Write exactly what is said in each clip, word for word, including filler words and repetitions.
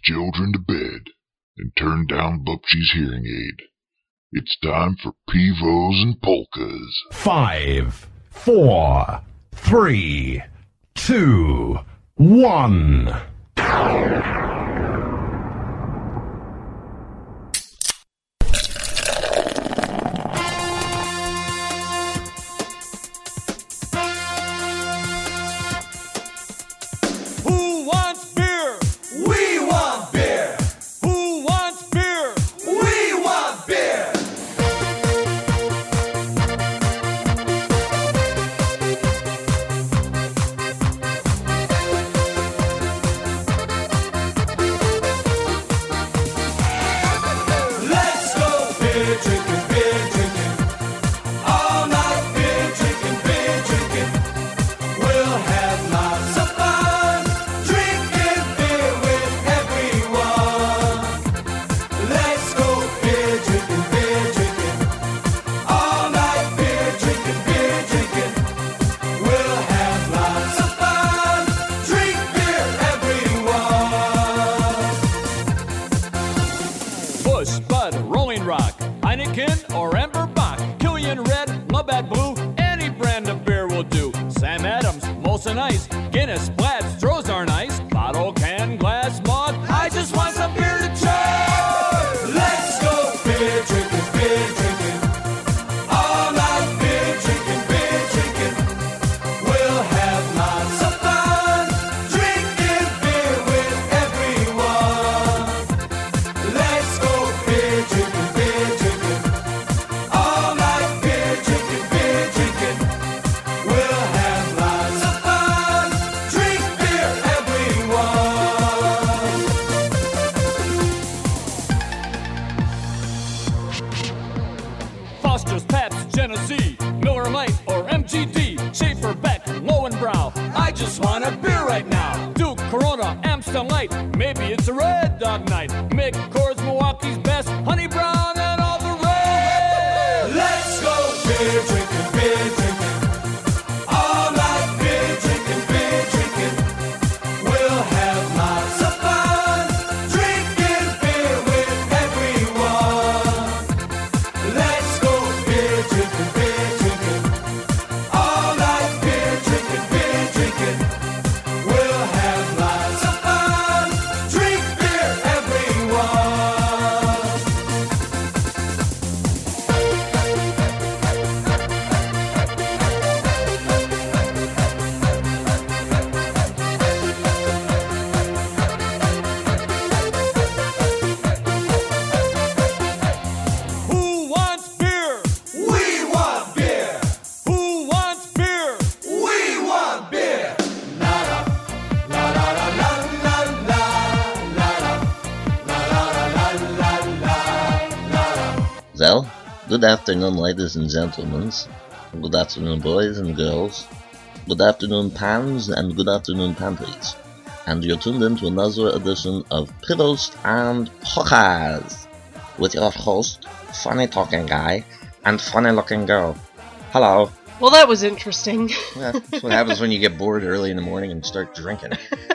children to bed and turn down Bubshy's hearing aid. It's time for Pivos and Polkas. Five, four, three, two, one. Well, good afternoon, ladies and gentlemen. Good afternoon, boys and girls. Good afternoon, pans, and good afternoon, panties. And you're tuned in to another edition of Pivos and Polkas with your host, funny talking guy, and funny looking girl. Hello. Well, that was interesting. Yeah, that's what happens when you get bored early in the morning and start drinking.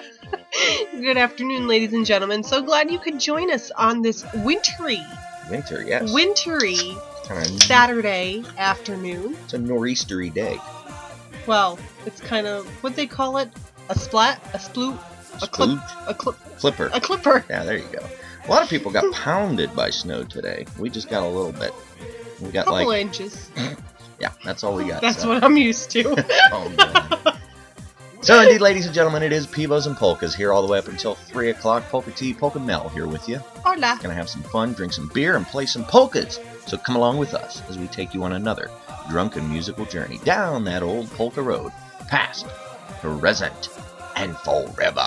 Good afternoon, ladies and gentlemen. So glad you could join us on this wintry, Winter, yes. wintry Kind of, Saturday afternoon. it's a nor'eastery day. Well, it's kind of what they call it: a splat, a sploot, a clip, Splooge? a clip, Flipper. a clipper. Yeah, there you go. A lot of people got pounded by snow today. We just got a little bit. We got Couple like inches. yeah, that's all we got. That's so. what I'm used to. Oh, man. So indeed, ladies and gentlemen, it is Pivos and Polkas here all the way up until three o'clock. Polka T, Polka Mel here with you. Hola. Gonna have some fun, drink some beer, and play some polkas. So come along with us as we take you on another drunken musical journey down that old polka road, past, present, and forever.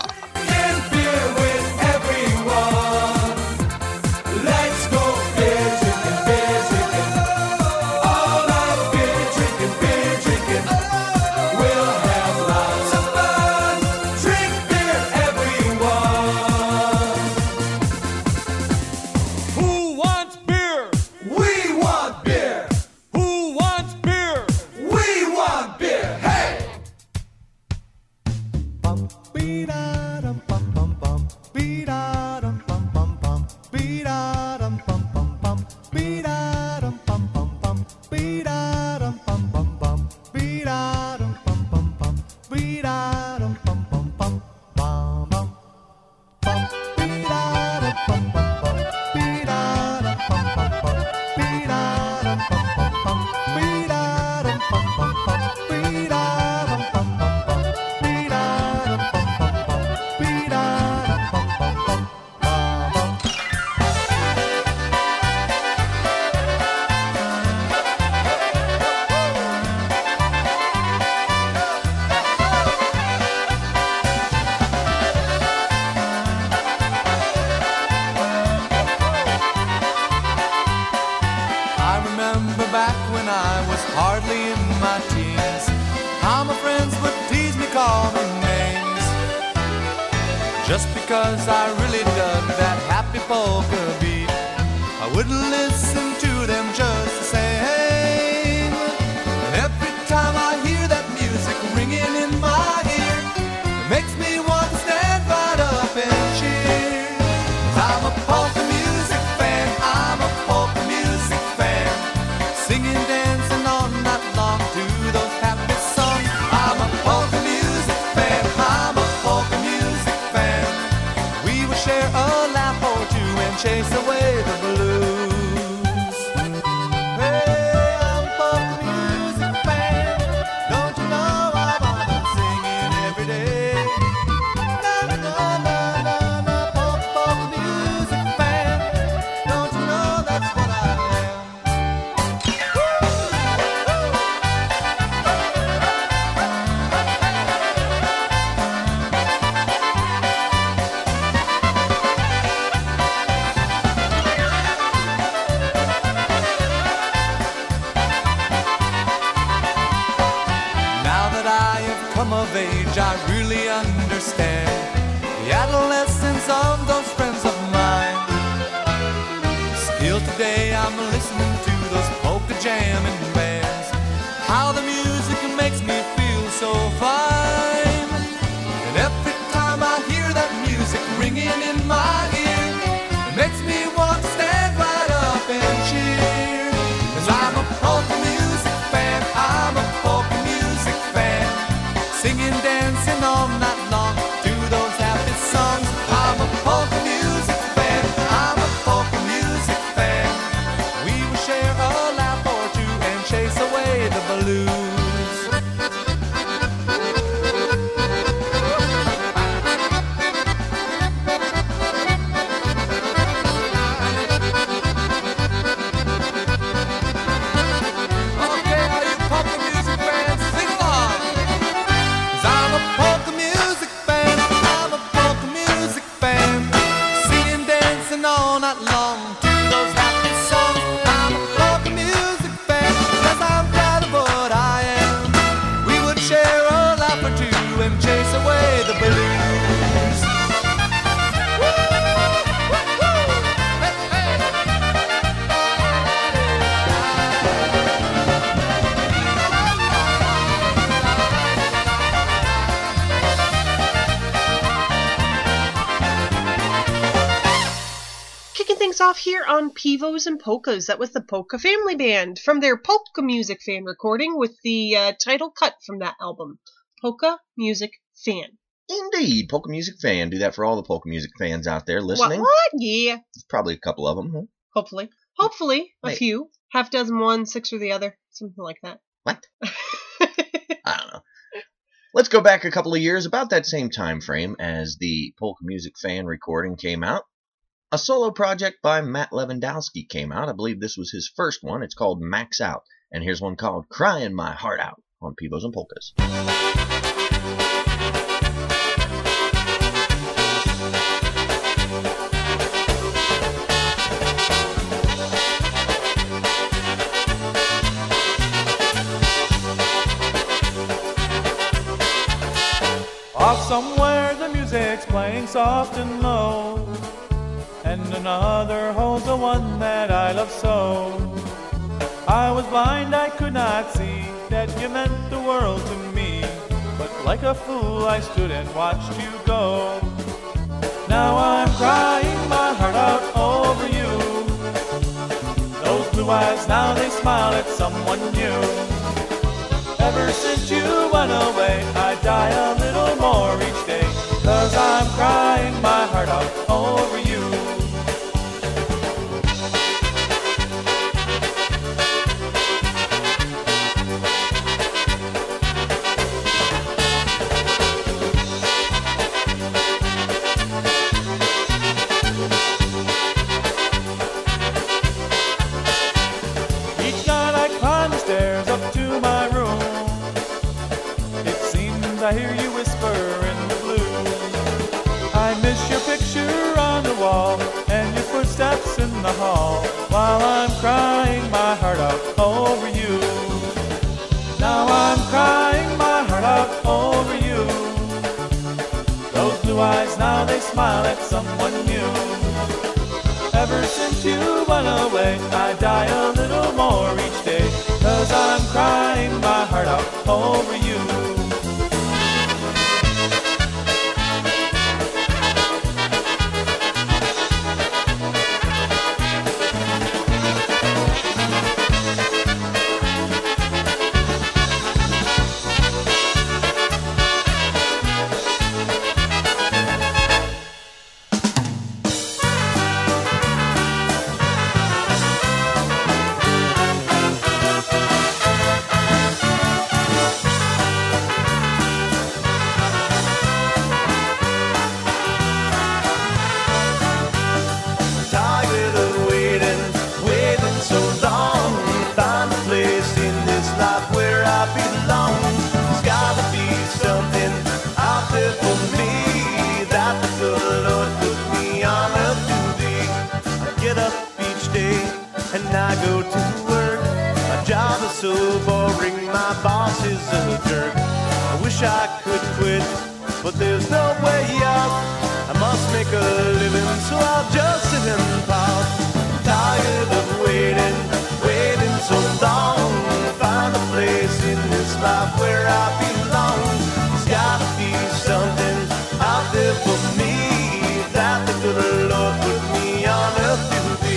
Beat call me names. Just because I really dug that happy polka beat, I wouldn't listen to them just the same. And every time I hear that music ringing in my ear, it makes me want to stand right up and cheer. 'Cause I'm a polka music fan, I'm a polka music fan, singing, dancing all night long to those happy songs. I'm a polka music fan, I'm a polka music fan. We will share a laugh or two and chase away the blues. Hey, I'm a polka music fan. Don't you know I'm on and singing every day? Na na na na na na, polka, polka music fan. Don't you know that's what I am? Now that I have come of age, I really understand the adolescence of those friends of mine. Still today I'm listening to those polka jamming bands. How the music makes me feel so fine. And every time I hear that music ringing in my ear, it makes me want to stand right up and cheer. 'Cause I'm a polka music fan, I'm a polka music fan, singing, dancing all night long to those happy songs. I'm a polka music fan, I'm a polka music fan. We will share a laugh or two and chase away the blues. Okay, all you polka music fans, sing along. 'Cause I'm a polka music fan, I'm a polka music fan, singing, dancing all night long to those happy songs. I'm a polka music fan, 'cause I'm proud of what I am. We would share a laugh or two and chase away the blues. Woo, woo, woo. Hey, hey. Kicking things off here on Pivos and Polkas, that was the Polka Family Band from their Polka Music Fan recording with the uh, title cut from that album, Polka Music Fan. Indeed, polka music fan. Do that for all the polka music fans out there What? listening. What? Yeah. There's probably a couple of them. Huh? Hopefully. Hopefully. A Wait. few. Half dozen one, six or the other. Something like that. What? I don't know. Let's go back a couple of years, about that same time frame as the polka music fan recording came out. A solo project by Matt Lewandowski came out. I believe this was his first one. It's called Max Out. And here's one called Crying My Heart Out on Pivos and Polkas. Off somewhere the music's playing soft and low, and another holds the one that I love so. I was blind, I could not see that you meant the world to me, but like a fool I stood and watched you go. Now I'm crying my heart out over you. Those blue eyes, now they smile at someone new. Ever since you went away, I die a little more each day, 'cause I'm crying my heart out over you. Each night I climb the stairs up to my room. I hear you whisper in the blue. I miss your picture smile at someone new. Ever since you went away, I die a little more each day, 'cause I'm crying my heart out over you. So boring, my boss is a jerk. I wish I could quit, but there's no way out. I must make a living, so I'll just sit and pout. Tired of waiting, waiting so long. Find a place in this life where I belong. There's gotta be something out there for me that the good Lord put me on earth to be.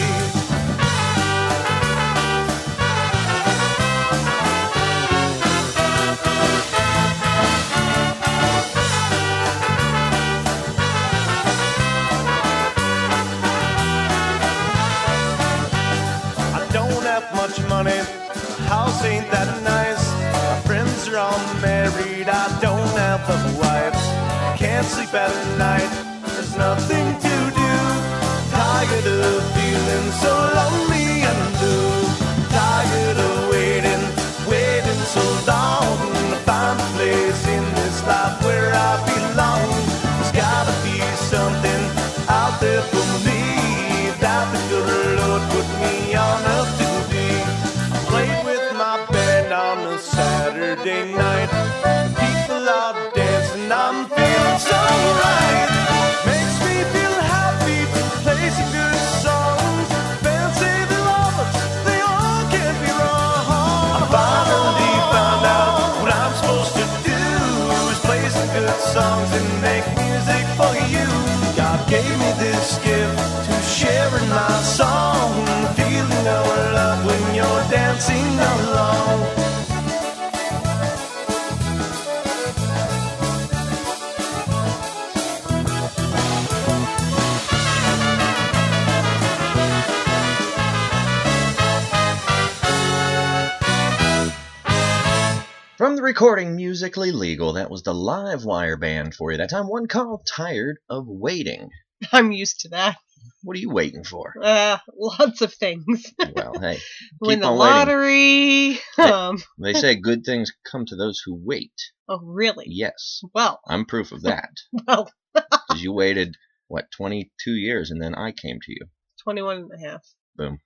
Money, the house ain't that nice. My friends are all married, I don't have a wife. Can't sleep at night, there's nothing to do. Tired of feeling so lonely and blue. Tired of waiting, waiting so long to find a place in this life where I belong. There's gotta be something out there for me that the good Lord put me on earth to be. Played with my band on a Saturday night. People are dancing, I'm feeling so right. Makes me feel happy to play some good songs. Fans say they love us, they all can't be wrong. I finally found out what I'm supposed to do is play some good songs and make music for you. God gave me this gift to share in my song. Feeling our love when you're dancing along. From the recording Musically Legal, that was the Live Wire Band for you. That time one called Tired of Waiting. I'm used to that. What are you waiting for? Uh, lots of things. Well, hey. Win the on lottery. Um, They say good things come to those who wait. oh, really? Yes. Well, I'm proof of that. well, Because you waited, what, twenty-two years, and then I came to you. twenty-one and a half. Boom.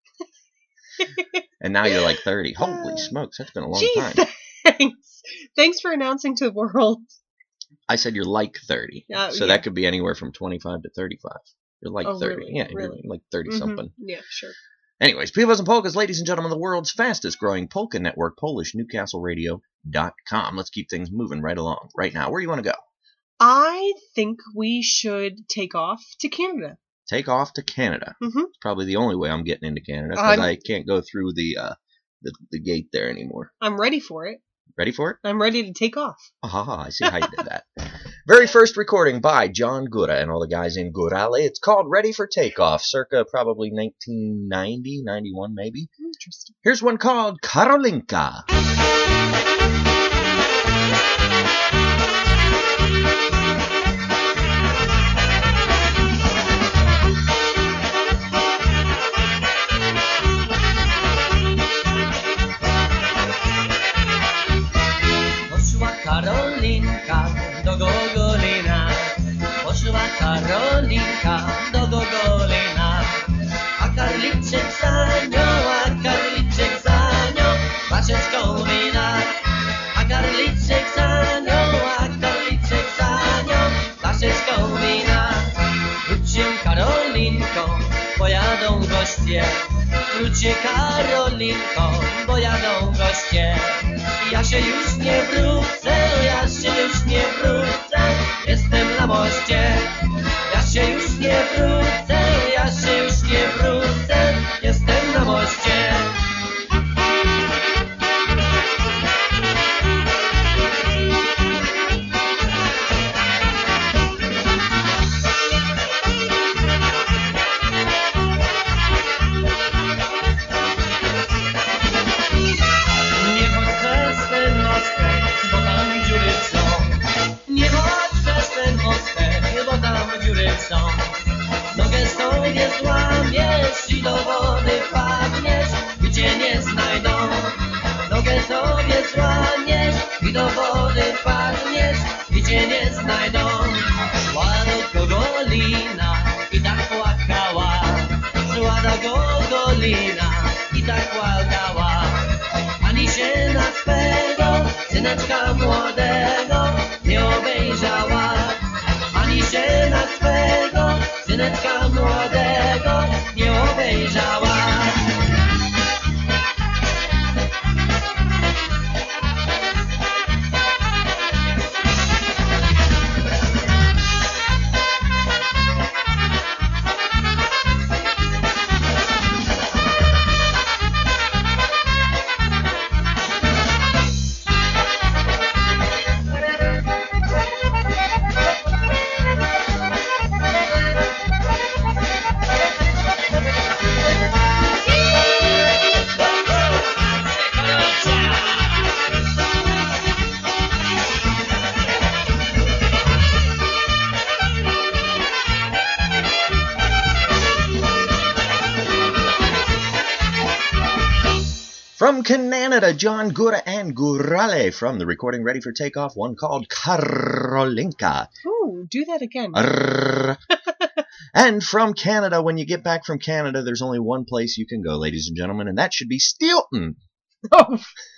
And now you're like thirty. Holy smokes, that's been a long Jeez, time. thanks. Thanks for announcing to the world. I said you're like thirty. Uh, so yeah. that could be anywhere from twenty-five to thirty-five. You're like Oh, thirty. really? Yeah, Really? you're like thirty-something. Mm-hmm. Yeah, sure. Anyways, Pivos and Polkas, ladies and gentlemen, the world's fastest growing polka network, Polish Newcastle Radio dot com. Let's keep things moving right along. Right now, where do you want to go? I think we should take off to Canada. Take off to Canada. Mm-hmm. It's probably the only way I'm getting into Canada because I'm- I can't go through the, uh, the the gate there anymore. I'm ready for it. Ready for it? I'm ready to take off. Ah, I see how you did that. Very first recording by John Gura and all the guys in Gurale. It's called Ready for Takeoff, circa probably nineteen ninety, ninety-one maybe. Interesting. Here's one called Karolinka. Poszła Karolinka do Gogolina, poszła Karolinka do Gogolina, a Karliczek za nią, a Karliczek za nią, patrzeć kołowina, a Karliczek za nią, Karolinko, bo jadą goście. Wróćcie Karolinko, bo jadą goście. Ja się już nie wrócę, ja się już nie wrócę, jestem na moście. Ja się już nie wrócę, ja się już nie wrócę, jestem na moście. Nogę sobie złamiesz i do wody wpadniesz, gdzie nie znajdą. Nogę sobie złamiesz i do wody wpadniesz, gdzie nie znajdą. Szła do Gogolina i tak płakała. Szła do Gogolina i tak płakała. Ani się na swego syneczka młodego nie obejrzała. Ani się na swego syneczka młodego nie obejrzała. From Canada, John Gura and Gurale from the recording Ready for Takeoff, one called Karolinka. Ooh, do that again. Arrrr. And from Canada, when you get back from Canada, there's only one place you can go, ladies and gentlemen, and that should be Steelton. Oh.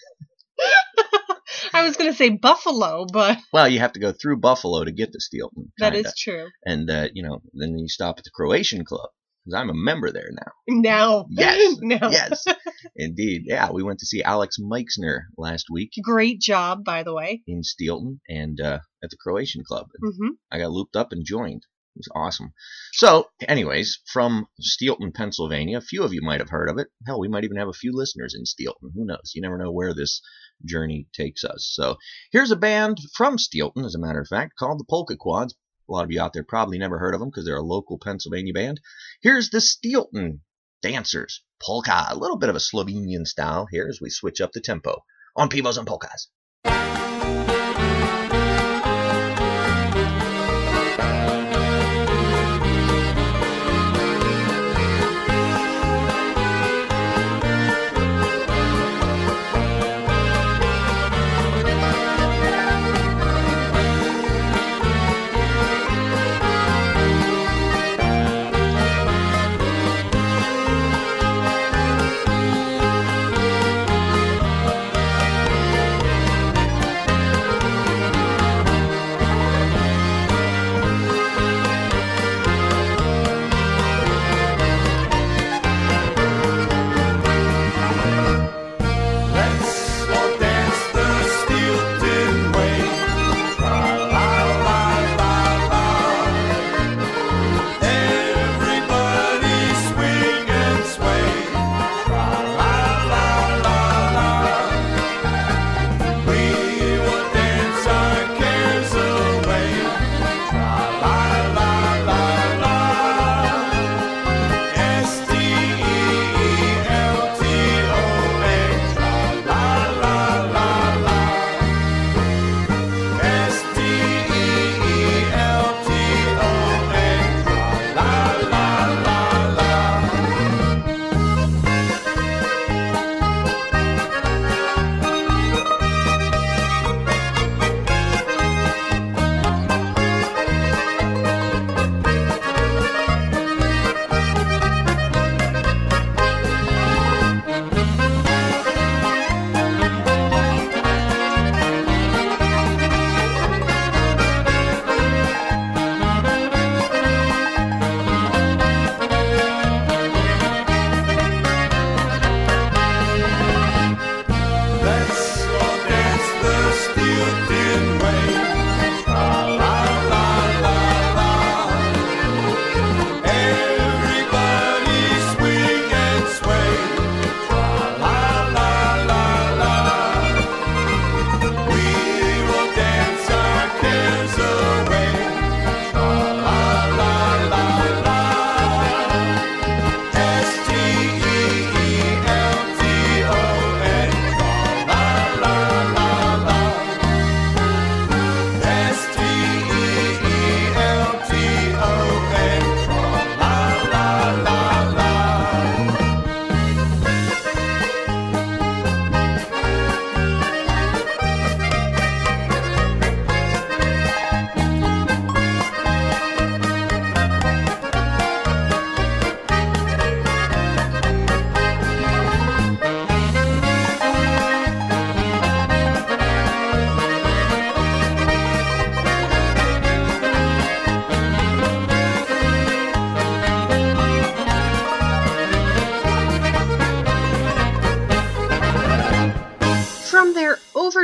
I was going to say Buffalo, but... Well, you have to go through Buffalo to get to Steelton. That kinda. is true. And, uh, you know, then you stop at the Croatian Club, because I'm a member there now. Now. Yes. now. Yes. Indeed. Yeah, we went to see Alex Meixner last week. Great job, by the way. In Steelton and uh, at the Croatian Club. Mm-hmm. I got looped up and joined. It was awesome. So, anyways, from Steelton, Pennsylvania, a few of you might have heard of it. Hell, we might even have a few listeners in Steelton. Who knows? You never know where this journey takes us. So, here's a band from Steelton, as a matter of fact, called the Polka Quads. A lot of you out there probably never heard of them because they're a local Pennsylvania band. Here's the Steelton Dancers Polka, a little bit of a Slovenian style here as we switch up the tempo on Pivos and Polkas.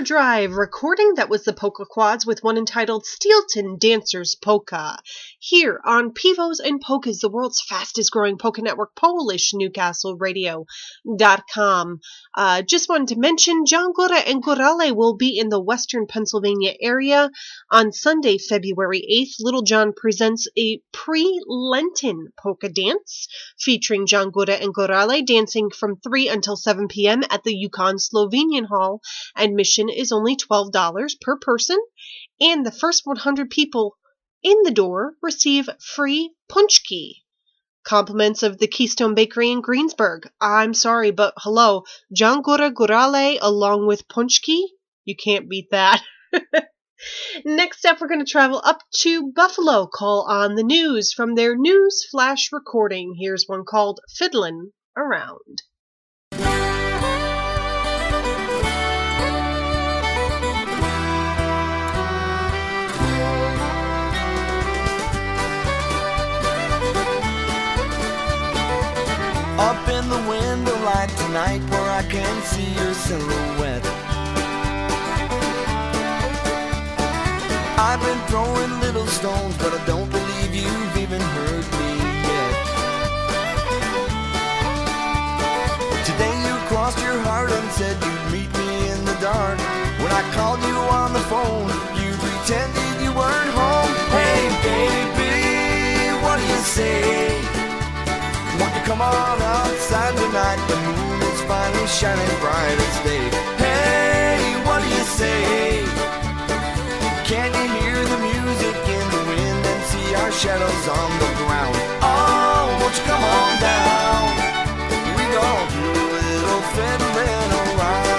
Drive recording. That was the Polka Quads with one entitled Steelton Dancers Polka. Here on Pivos and Polkas, the world's fastest growing polka network, Polish Newcastle Radio dot com. Uh, just wanted to mention John Góra and Górale will be in the western Pennsylvania area on Sunday, February eighth. Little John presents a pre-Lenten polka dance featuring John Góra and Górale dancing from three until seven p.m. at the Yukon Slovenian Hall. Admission is only twelve dollars per person, and the first one hundred people in the door receive free punchki. Compliments of the Keystone Bakery in Greensburg. I'm sorry, but hello, John Góra Górale along with punchki? You can't beat that. Next up, we're going to travel up to Buffalo. Call on the news from their news flash recording. Here's one called Fiddlin' Around. Up in the window light tonight where I can see your silhouette. I've been throwing little stones, but I don't believe you've even heard me yet. Today you crossed your heart and said you'd meet me in the dark. When I called you on the phone, you pretended you weren't home. Hey baby, what do you say? Won't you come on outside tonight? The moon is finally shining bright as day. Hey, what do you say? Can you hear the music in the wind and see our shadows on the ground? Oh, won't you come on down? We gon' do a little fiddling around.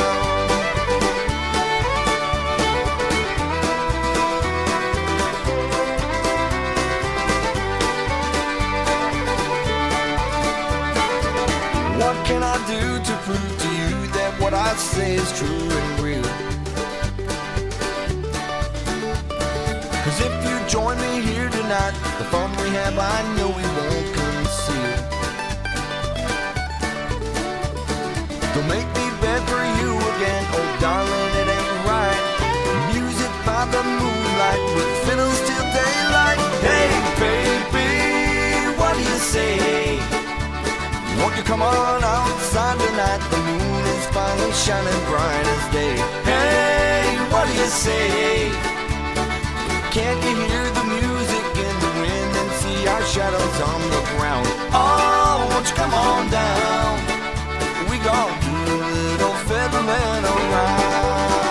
What can I do to prove to you that what I say is true and real? Cause if you join me here tonight, the fun we have I know we won't conceal. Don't make me beg for you again, oh darling, it ain't right. Music by the moonlight with fiddles till daylight. Hey baby, what do you say? Won't you come on outside tonight? The moon is finally shining bright as day. Hey, what do you say? Can't you hear the music in the wind and see our shadows on the ground? Oh, won't you come on down? We gon' do a little fiddling around.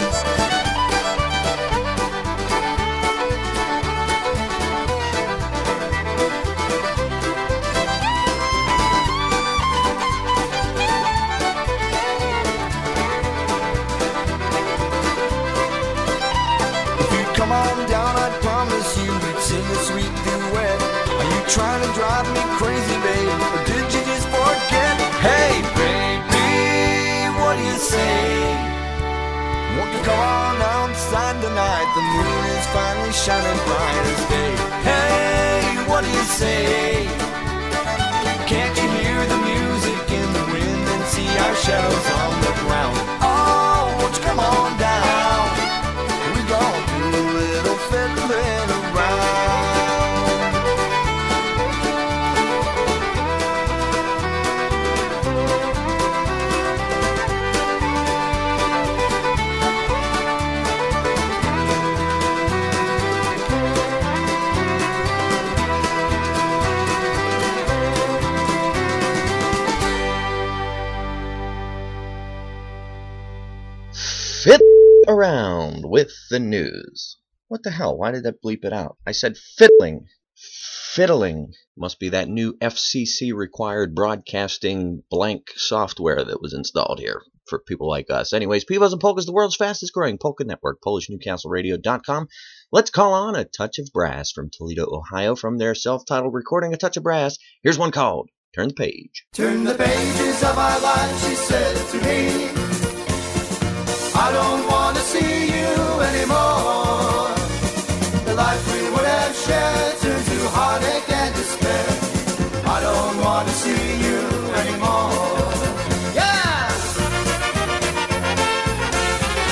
Come on down, I promise you we'd sing a sweet duet. Are you trying to drive me crazy, babe? Or did you just forget? Hey, baby, what do you say? Won't you come on outside tonight? The moon is finally shining bright as day. Hey, what do you say? Can't you hear the music in the wind and see our shadows on the ground? Oh, won't you come on down? We gon' do a little fiddling around. Fit around with the news. What the hell? Why did that bleep it out? I said fiddling. Fiddling. Must be that new F C C required broadcasting blank software that was installed here for people like us. Anyways, Pivos and Polkas, the world's fastest growing polka network, Polish Newcastle Radio dot com. Let's call on A Touch of Brass from Toledo, Ohio, from their self-titled recording, A Touch of Brass. Here's one called Turn the Page. Turn the pages of our life, she said to me. I don't want to see you anymore. The life we would have shared turned to heartache and despair. I don't want to see you anymore. Yeah!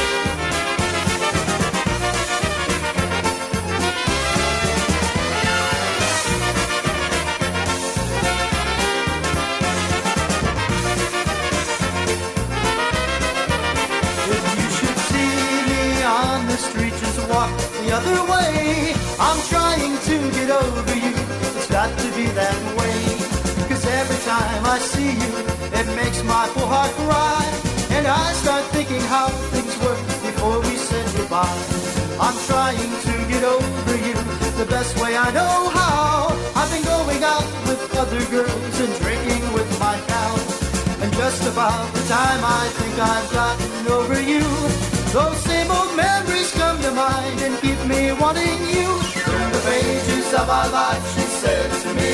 any other way. I'm trying to get over you, it's got to be that way. Cause every time I see you, it makes my poor heart cry. And I start thinking how things were before we said goodbye. I'm trying to get over you the best way I know how. I've been going out with other girls and drinking with my pals. And just about the time I think I've gotten over you, those same old memories come to mind and keep me wanting you. Turn the pages of our life, she said to me,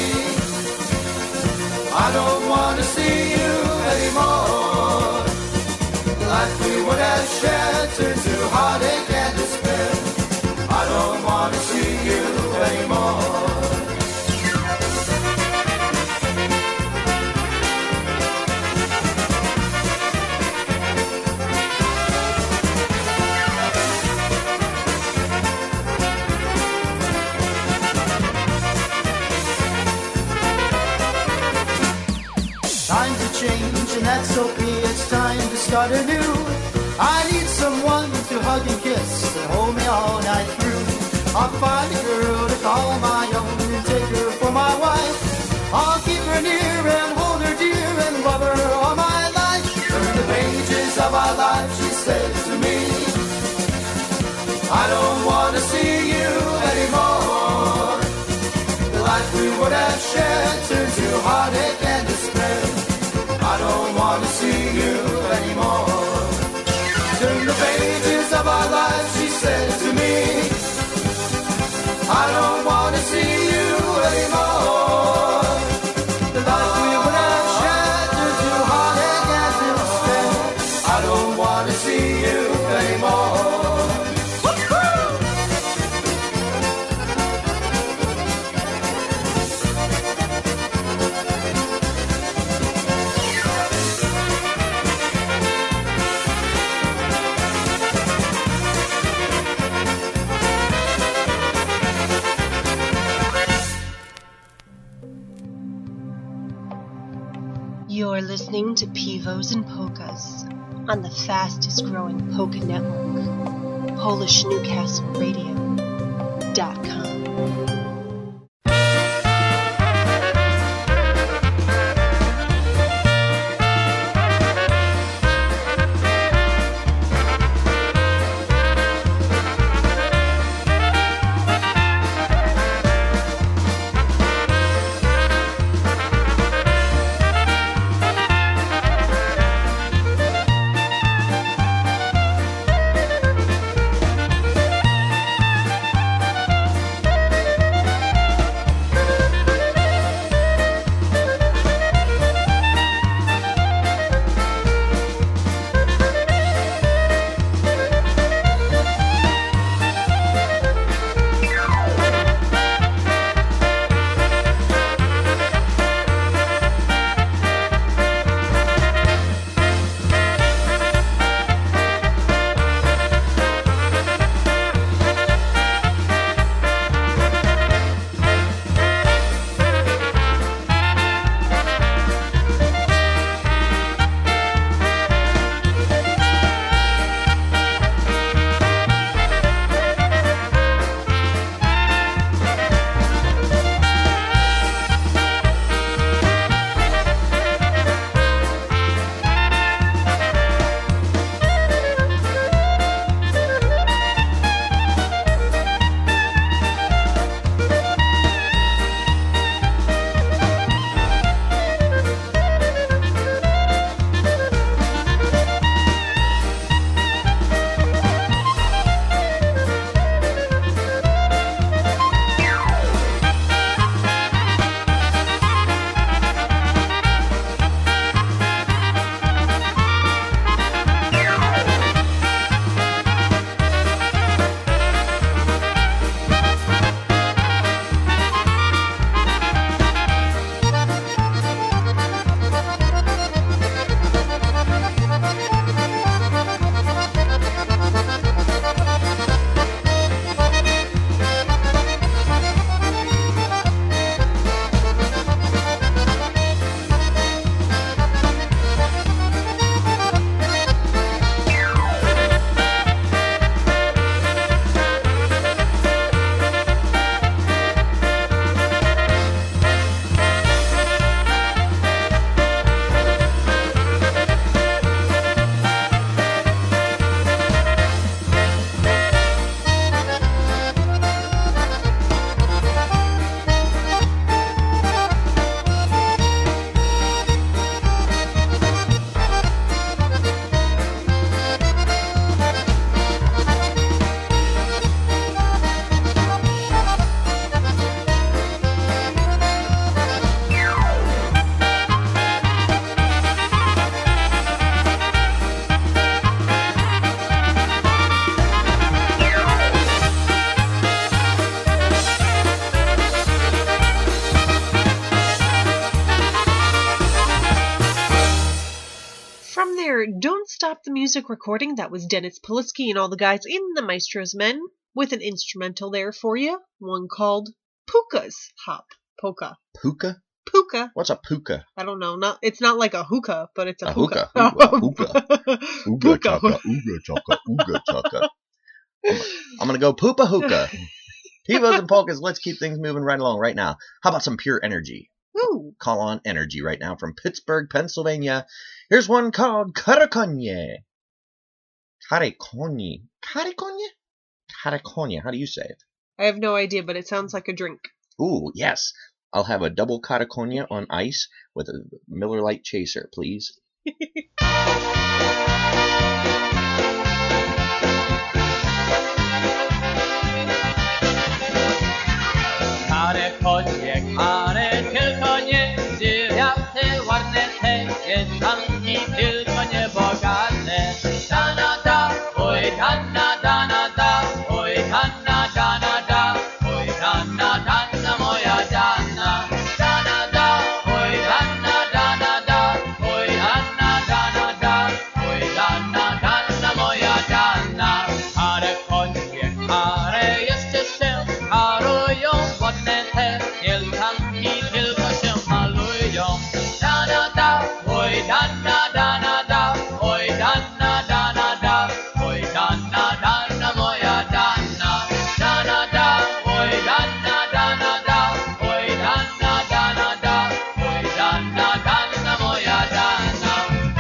I don't want to see you anymore. The life we would have shared turned to heartache and despair. I don't want to see you anymore. Times have changed and that's okay, it's time to start anew. I need someone to hug and kiss and hold me all night through. I'll find a girl to call my own and take her for my wife. I'll keep her near and hold her dear and love her all my life. Turn the pages of our life, she said to me, I don't want to see you anymore. The life we would have shared turned to heartache and despair. I don't want to see you anymore. Turn the pages of our lives, she said to me, I don't want to see you anymore. The life we would have shared turned to heartache and despair. I don't want to see you anymore. You're listening to Pivos and Polkas on the fastest growing polka network, Polish Newcastle Radio dot com. stop the music recording. That was Dennis Polisky and all the guys in the Maestro's Men with an instrumental there for you. One called Puka's Hop. Polka. Puka? Puka. What's a puka? I don't know. Not It's not like a hookah, but it's a, A hookah. hookah. Hookah. Ooga Puka. chaka, ooga chaka, ooga chaka. I'm, I'm gonna go poopa hookah. Pivos and polkas, let's keep things moving right along right now. How about some pure energy? Ooh. Call on energy right now from Pittsburgh, Pennsylvania. Here's one called Karakonye. Karakonye. Karakonye? Karakonye. How do you say it? I have no idea, but it sounds like a drink. Ooh, yes. I'll have a double Karakonye on ice with a Miller Lite chaser, please. Kare konie, kare tylko nie dziewiate, ładne te dziewczanki, tylko nie bogate. Dana da, oj dana, dana da, oj dana, dana da, oj dana, dana moja dana. Dana da, oj dana, dana da, oj dana, dana da, oj dana, dana moja dana. Kare konie, kare jeszcze się karują, ładne te dziewczanki tylko się malują. Dana da, oj dana, dana da, oj dana, dana da, oj dana, dana moja dana. Dana da, oj dana, dana da, oj dana, dana da, oj dana, dana moja dana.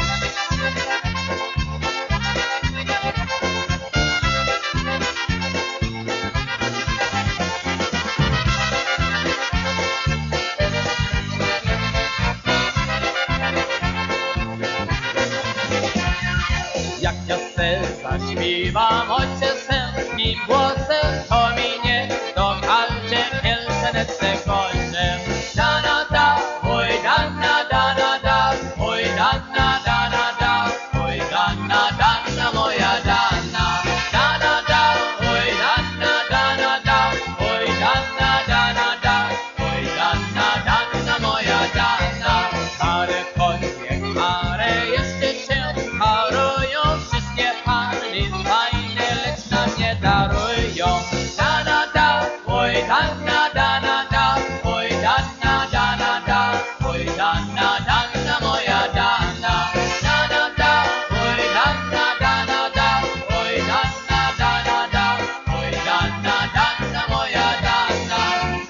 Jak ja se zaśpiewam, ojcze sępkim głosem, to minie do kalcie pielsenece gończem. Dana da, oj dana, dana da, oj dana, dana da, oj dana, dana moja dana. Dana da, oj dana, dana da, oj dana, dana da, oj dana, dana moja dana. Kare konie, kare jeszcze się karują, wszystkie panny fajne, lecz nam nie darują. Dana da, oj dana, dana da, oj dana, dana da, oj dana, dana moja dana. Dana da, oj dana, dana da, oj dana, dana da, oj dana, dana moja dana.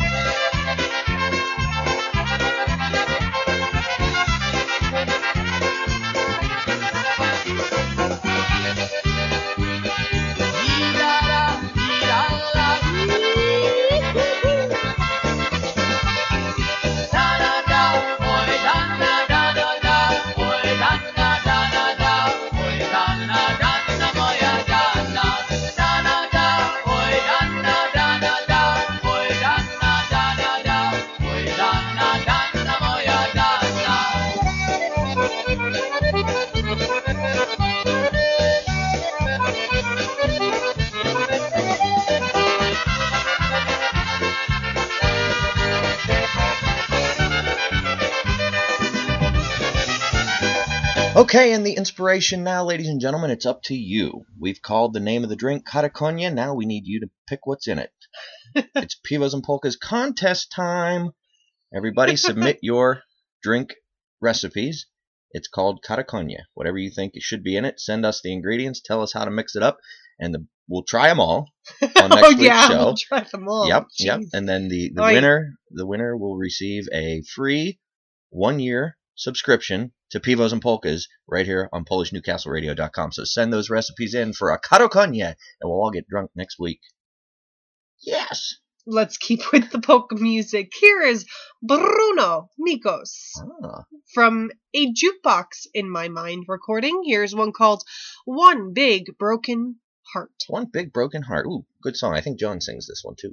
Di-da-da, di-da-la, da-da-da, oj dana, da-da-da, oj dana, da-da-da, oj dana, dana moja dana. Da-da-da, oj dana, da-da-da, oj dana, da-da-da, oj dana, dana moja dana. Okay, and the inspiration now, ladies and gentlemen, it's up to you. We've called the name of the drink Karakonye. Now we need you to pick what's in it. It's Pivos and Polkas contest time. Everybody submit your drink recipes. It's called Karakonye. Whatever you think it should be in it, send us the ingredients, tell us how to mix it up, and the, we'll try them all on next Oh week's yeah, show. we'll try them all. Yep, Jeez. yep. And then the, the Oh, yeah. winner, the winner will receive a free one-year subscription to Pivos and Polkas right here on Polish Newcastle Radio dot com. So send those recipes in for a Karakonye, and we'll all get drunk next week. Yes. Let's keep with the polka music. Here is Bruno Mikos Ah. from a Jukebox in My Mind recording. Here's one called One Big Broken Heart. One Big Broken Heart. Ooh, good song. I think John sings this one too.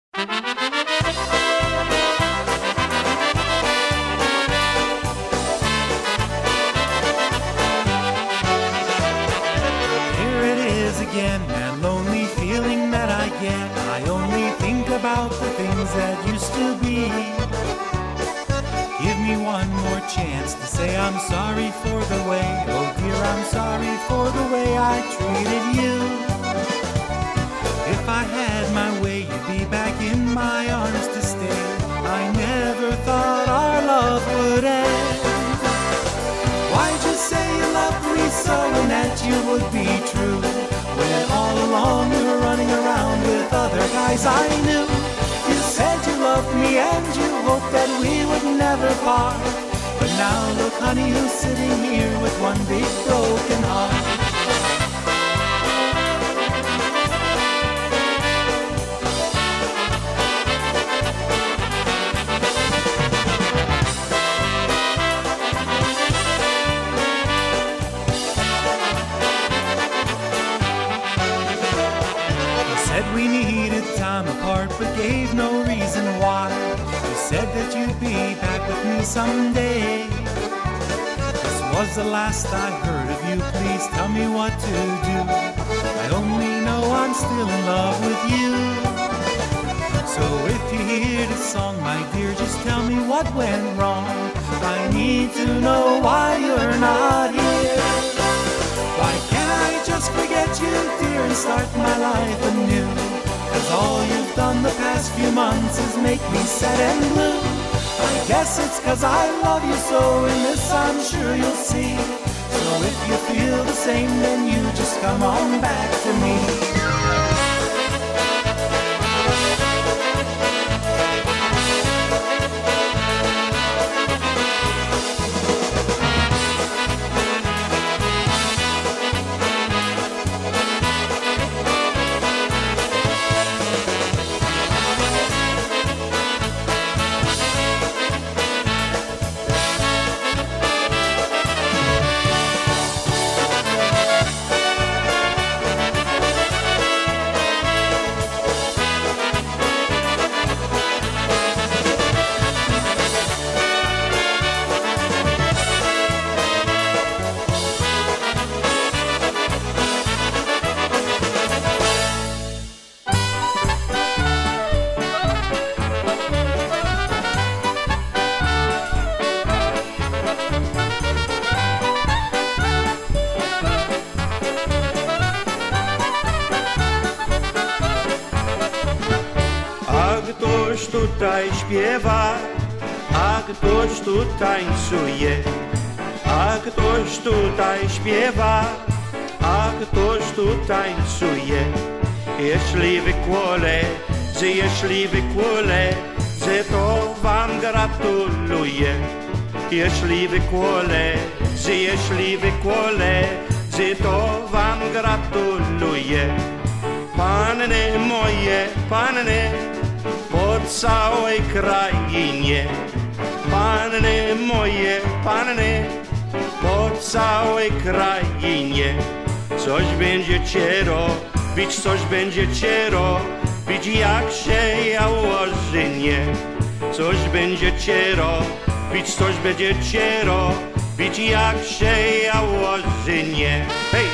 Here it is again, that lonely feeling that I get. I only think about the things that used to be. give me one more chance to say I'm sorry for the way, oh dear, I'm sorry for the way I treated you. If I had my way, you'd be back in my arms to stay. I never thought our love would end. Why'd you say you loved me so and that you would be true, when all along you were running around with other guys I knew? You said you loved me and you hoped that we would never part. But now look, honey, who's sitting here with one big broken heart. We needed time apart but gave no reason why. You said that you'd be back with me someday. This was the last I heard of you. Please tell me what to do. I only know I'm still in love with you. So if you hear this song, my dear, just tell me what went wrong. I need to know why you're not here. Why can't I just forget you, dear, and start my life anew? Cause all you've done the past few months is make me sad and blue. I guess it's cause I love you so, and this I'm sure you'll see. So if you feel the same, then you just come on back to me. Ktoś tutaj śpiewa, a ktoś tu tańcuje, a ktoś tutaj śpiewa, a ktoś tu tańcuje. Jeśli wykłole, że jeśli wykłole, że to wam gratuluję. Jeśli wykłole, że jeśli wykłole, że to wam gratuluję. Panny moje, panny, po całej krainie. Panny moje, panny, po całej krainie. Coś będziecie robić, coś będziecie robić, jak się ja ożenię. Coś będziecie robić, coś będziecie robić, jak się ja ożenię. Hej!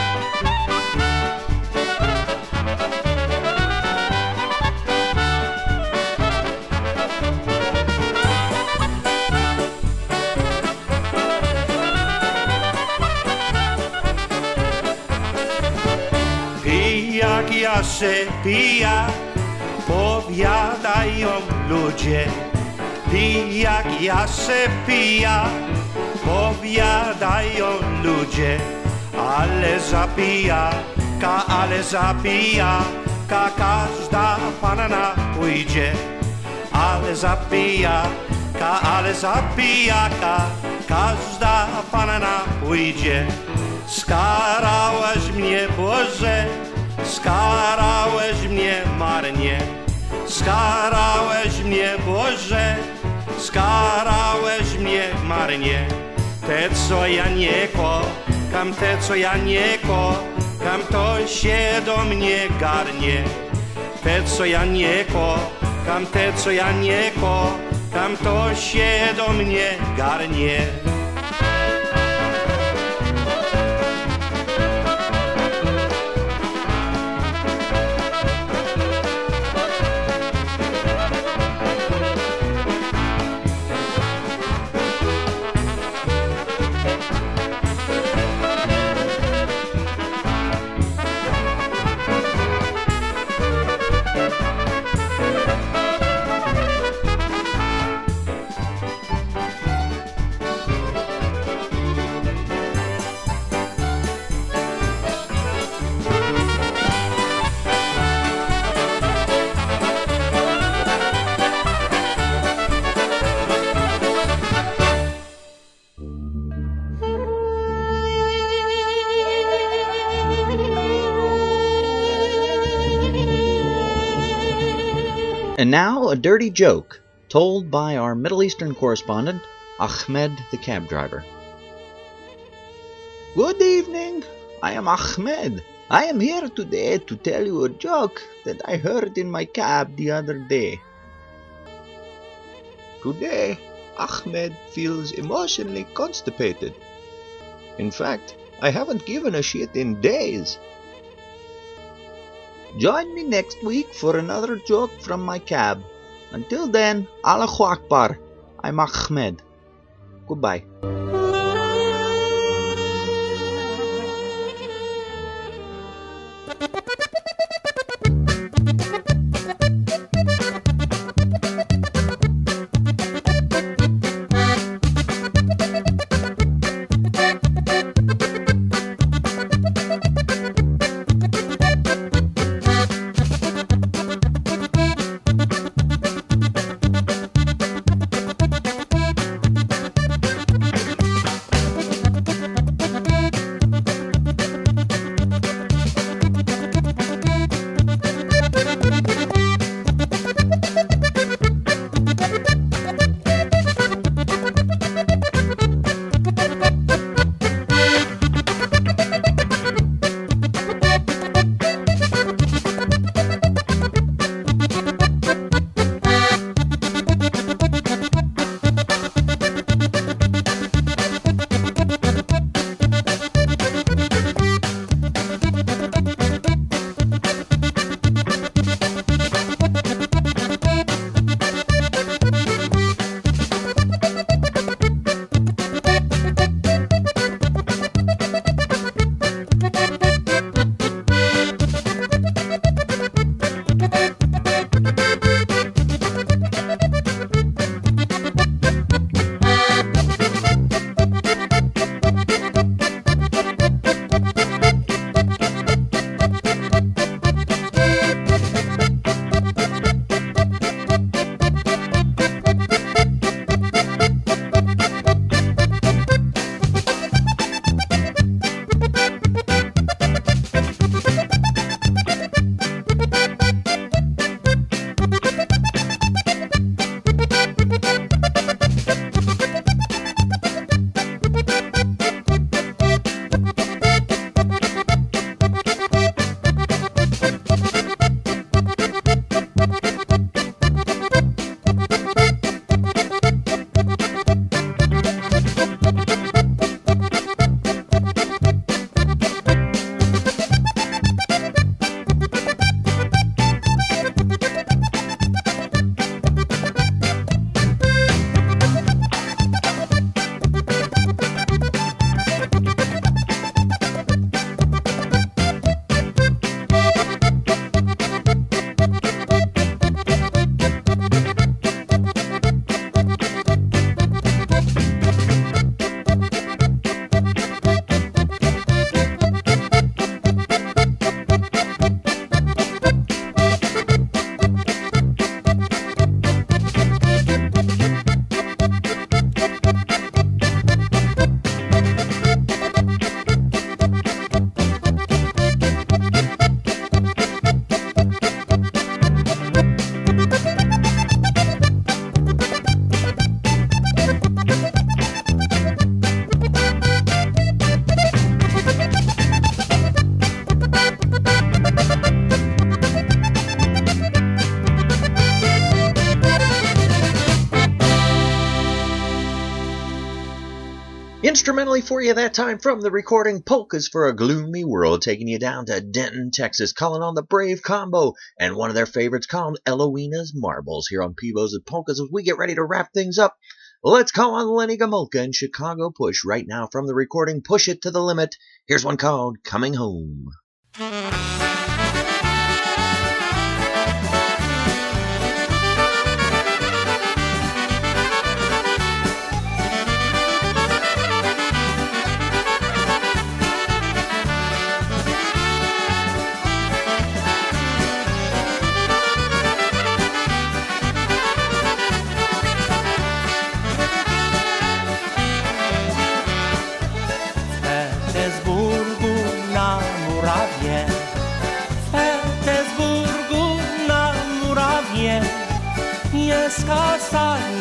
Jak ja się pija, powiadają ludzie. Pij jak ja się pija, powiadają ludzie. Ale zapija, ka, ale zapija, ka każda panna pójdzie. Ale zapija, ka, ale zapija, ka każda panna pójdzie. Skarałeś mnie, Boże, skarałeś mnie marnie. Skarałeś mnie, Boże, skarałeś mnie marnie. Te co ja nie kocham, te co ja nie kocham, to się do mnie garnie. Te co ja nie kocham, te co ja nie kocham, to się do mnie garnie. And now a dirty joke told by our Middle Eastern correspondent, Ahmed the cab driver. Good evening. I am Ahmed. I am here today to tell you a joke that I heard in my cab the other day. Today, Ahmed feels emotionally constipated. In fact, I haven't given a shit in days. Join me next week for another joke from my cab. Until then, Allahu Akbar. I'm Ahmed. Goodbye. Instrumentally for you that time from the recording Polkas for a Gloomy World, taking you down to Denton, Texas, calling on the Brave Combo and one of their favorites called Eloina's Marbles here on Pivos and Polkas as we get ready to wrap things up. Let's call on Lenny Gomulka and Chicago Push right now from the recording Push It to the Limit. Here's one called Coming Home.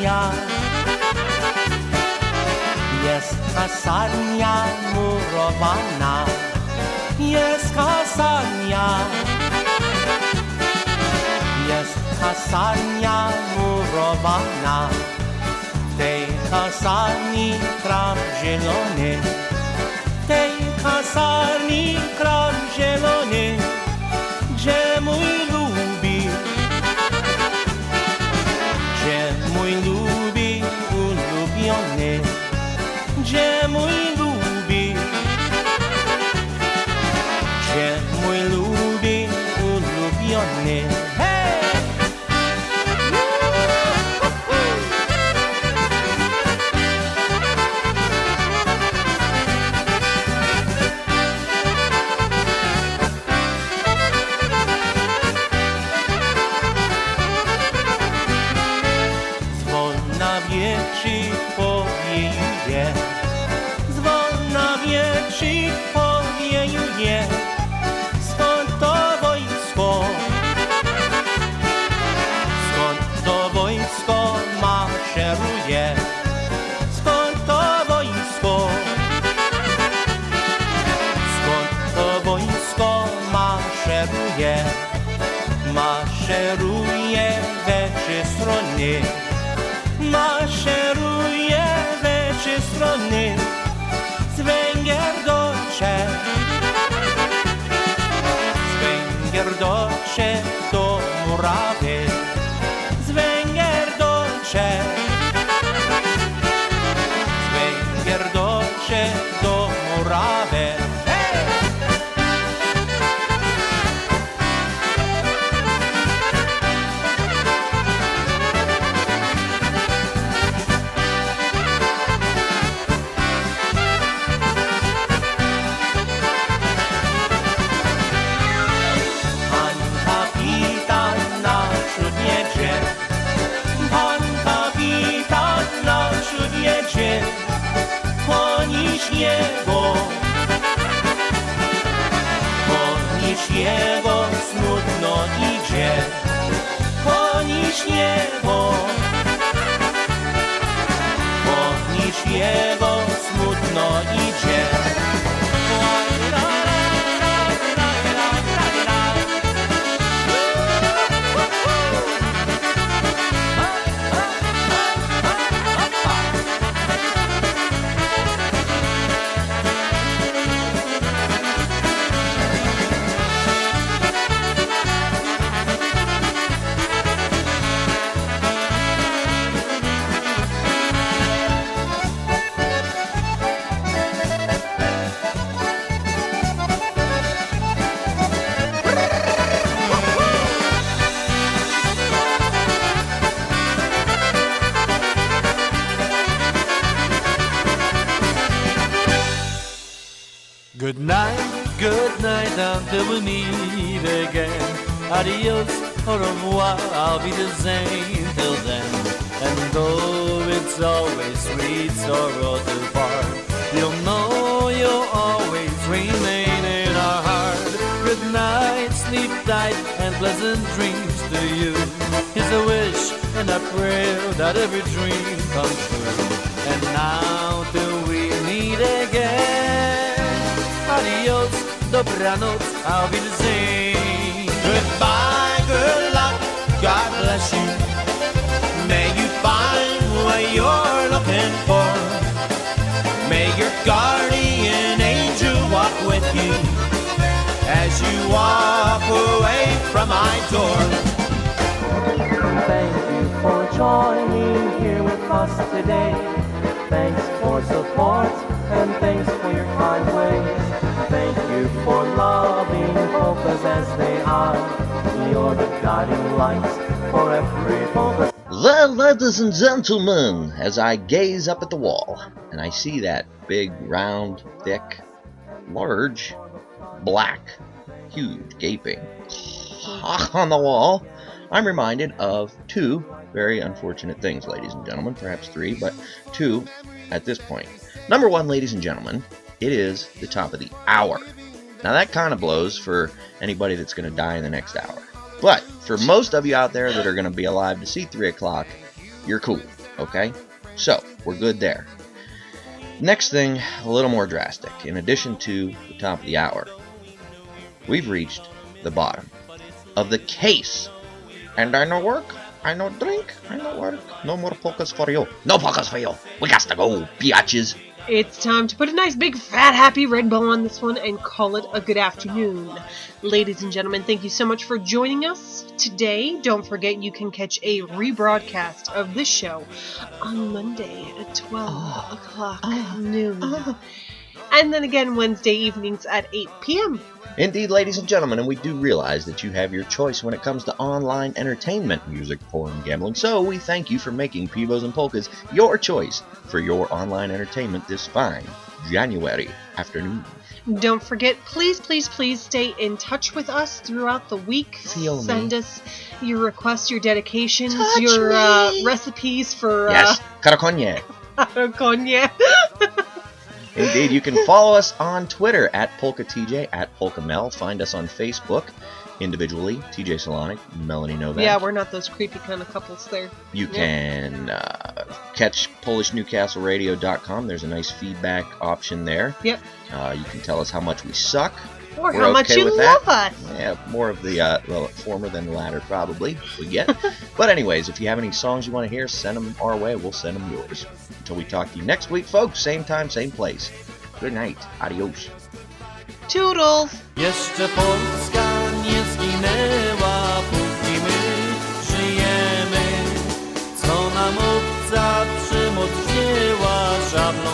kasarnia, jest kasarnia murowana, jest kasarnia, jest kasarnia murowana. W tej kasarni kram zielony, w tej kasarni kram zielony, gdzie mój lubi, gdzie mój lubi ulubiony, gdzie mój lubi, gdzie mój lubi ulubiony. Hey! Wiecznik powiejuje, zwolna wiecznik powiejuje, skąd to wojsko, skąd to wojsko maszeruje, skąd to wojsko, skąd to wojsko maszeruje, maszeruje we trzy strony. Maszeruje we trzy strony, z Węgier do Czech, z Węgier do Czech do Murawy, z Węgier do Czech, z Węgier do Czech do Murawy. Poniż jego, poniż jego smutno idzie, poniż jego, poniż jego smutno idzie. Good night, good night, until we meet again. Adios, au revoir, I'll be the same till then. And though it's always sweet sorrow to part, you'll know you'll always remain in our heart. Good night, sleep tight, and pleasant dreams to you. Here's a wish and a prayer that every dream comes true. And now till we meet again. Adios, dobranoc, I'll be the same. Goodbye, good luck, God bless you. May you find what you're looking for. May your guardian angel walk with you as you walk away from my door. Thank you for joining here with us today. Thanks for support and thanks for your kind ways. Thank you for loving polkas as they are. You're the guiding lights for every polka. Well, ladies and gentlemen, as I gaze up at the wall, and I see that big, round, thick, large, black, huge, gaping hawk on the wall, I'm reminded of two very unfortunate things, ladies and gentlemen. Perhaps three, but two at this point. Number one, ladies and gentlemen, it is the top of the hour. Now that kind of blows for anybody that's going to die in the next hour. But for most of you out there that are going to be alive to see three o'clock, you're cool. Okay? So, we're good there. Next thing, a little more drastic. In addition to the top of the hour, we've reached the bottom of the case. And I no work, I no drink, I no work. No more polkas for you. No polkas for you. We got to go, biatches. It's time to put a nice big fat happy red bow on this one and call it a good afternoon. Ladies and gentlemen, thank you so much for joining us today. Don't forget you can catch a rebroadcast of this show on Monday at twelve oh, o'clock oh, noon. Oh. And then again Wednesday evenings at eight p.m. Indeed, ladies and gentlemen, and we do realize that you have your choice when it comes to online entertainment, music, porn, gambling. So we thank you for making Pivos and Polkas your choice for your online entertainment this fine January afternoon. Don't forget, please, please, please stay in touch with us throughout the week. Feel Send me. us your requests, your dedications, Touch your me. uh, recipes for... Yes, uh, karakonye. Karakonye. Indeed, you can follow us on Twitter at PolkaTJ, at PolkaMel. Find us on Facebook individually, T J Solonic, Melanie Novak. Yeah, we're not those creepy kind of couples there. You Yeah. can uh, catch Polish Newcastle Radio dot com. There's a nice feedback option there. Yep. Uh, you can tell us how much we suck. Or We're how much okay you with that. love us. Yeah, more of the uh, well, former than the latter, probably, we get. But anyways, if you have any songs you want to hear, send them our way. We'll send them yours. Until we talk to you next week, folks, same time, same place. Good night. Adios. Toodles. Jeszcze Polska nie zginęła, póki my żyjemy. Co nam obca przymoc wzięła, szablą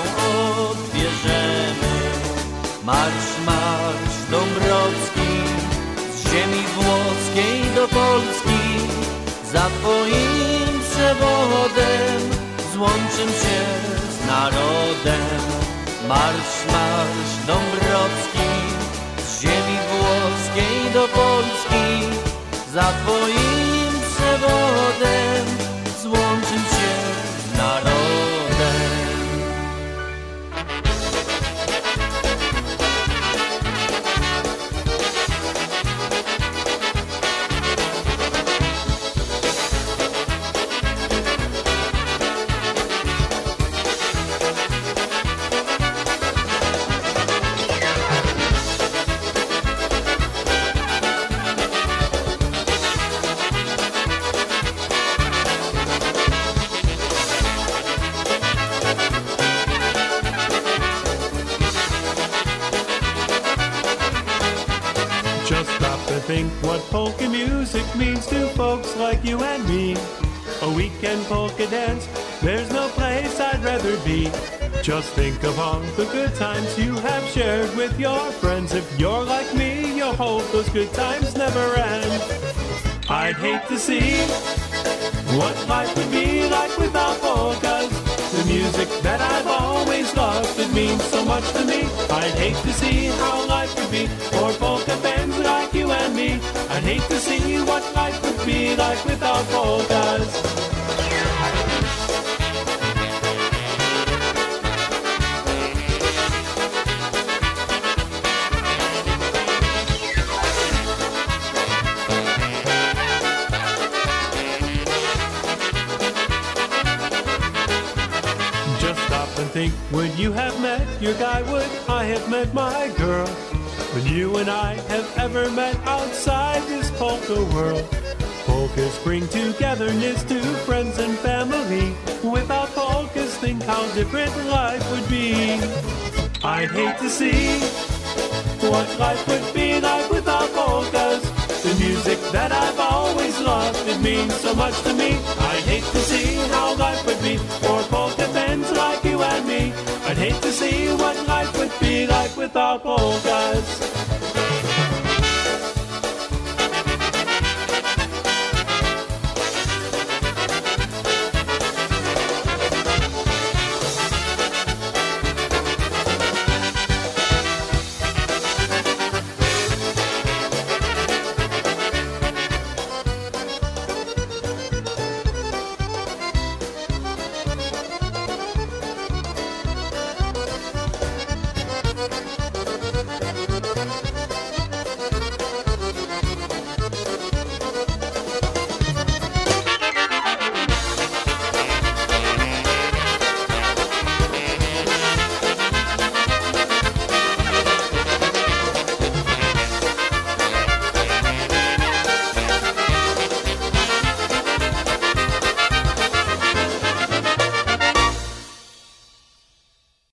odbierzemy. Marsz, marsz Dąbrowski, z ziemi włoskiej do Polski. Za twoim przewodem złączym się z narodem. Marsz, marsz Dąbrowski, z ziemi włoskiej do Polski. Za twoim przewodem złączym się z narodem. Just stop to think what polka music means to folks like you and me. A weekend polka dance, there's no place I'd rather be. Just think of all the good times you have shared with your friends. If you're like me, you'll hope those good times never end. I'd hate to see what life would be like without polkas. The music that I've always loved, it means so much to me. I'd hate to see how life would be for polka fans like you and me. I'd hate to see what life would be like without polkas. Think, would you have met your guy? Would I have met my girl? Would you and I have ever met outside this polka world? Polkas bring togetherness to friends and family. Without polkas, think how different life would be. I'd hate to see what life would be like without polkas. The music that I've always loved, it means so much to me. I'd hate to see how life would be for polka fans like you and me. I'd hate to see what life would be like without polkas.